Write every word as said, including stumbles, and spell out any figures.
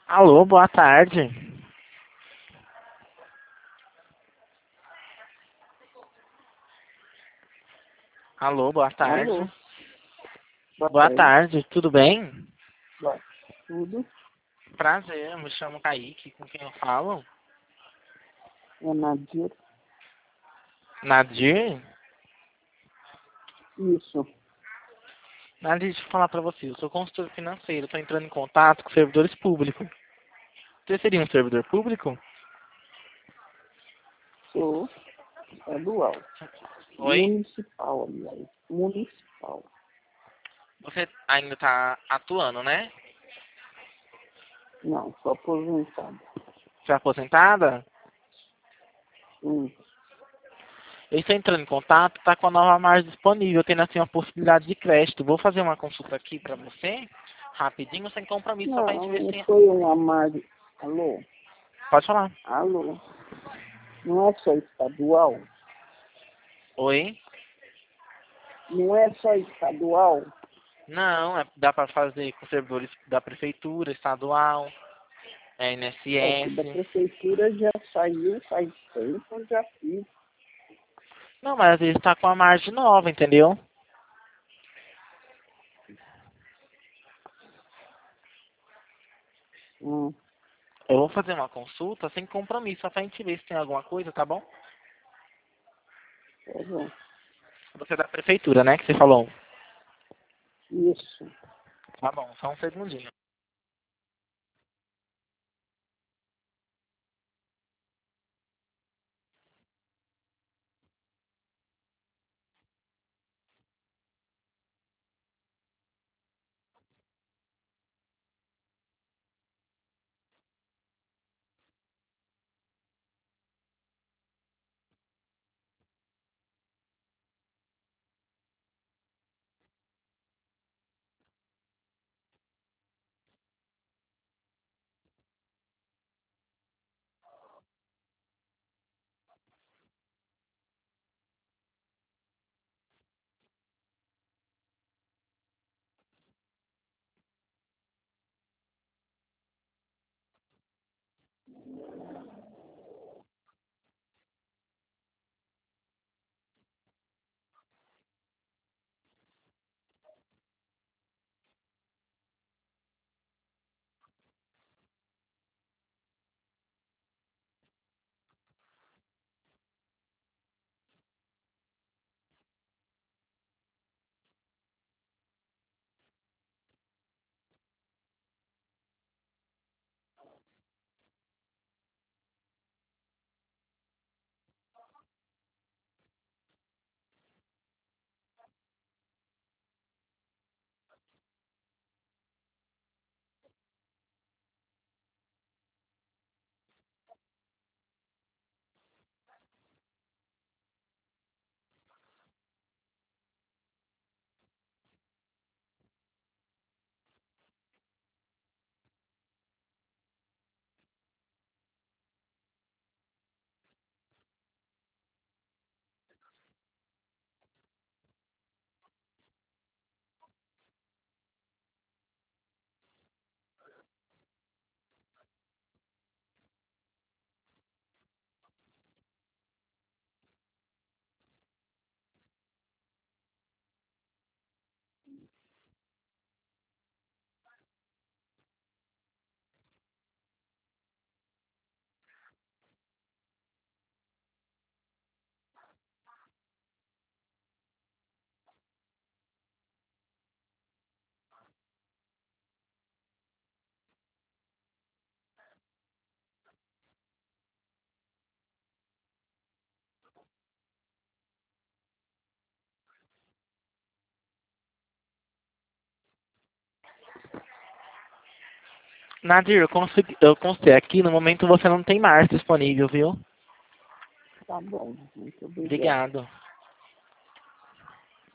Alô, boa tarde. Alô, boa tarde. Alô, boa Boa tarde. tarde, tudo bem? Boa, tudo. Prazer, me chamo Kaique, com quem eu falo? É Nadir. Nadir? Isso. Nadir, deixa eu falar pra você, eu sou consultor financeiro, estou entrando em contato com servidores públicos. Você seria um servidor público? Sou estadual. Oi? Municipal, aliás. Municipal. Você ainda está atuando, né? Não, sou aposentado. Você é aposentada? Hum, Eu estou entrando em contato, está com a nova margem disponível, tendo assim uma possibilidade de crédito. Vou fazer uma consulta aqui para você, rapidinho, sem compromisso, só para a gente Não, ver se não tem... foi uma margem. Alô? Pode falar. Alô? Não é só estadual? Oi? Não é só estadual? Não, é- dá para fazer com servidores da prefeitura, estadual, É que da I N S S. prefeitura já saiu faz tempo, já fiz. Não, mas às vezes está com a margem nova, entendeu? Hum, Eu vou fazer uma consulta sem compromisso, só pra gente ver se tem alguma coisa, tá bom? tá bom. Você é da prefeitura, né, que você falou? Isso. Tá bom, só um segundinho. Nadir, eu consegui, eu constei aqui, no momento você não tem margem disponível, viu? Tá bom. Muito obrigado. Obrigado.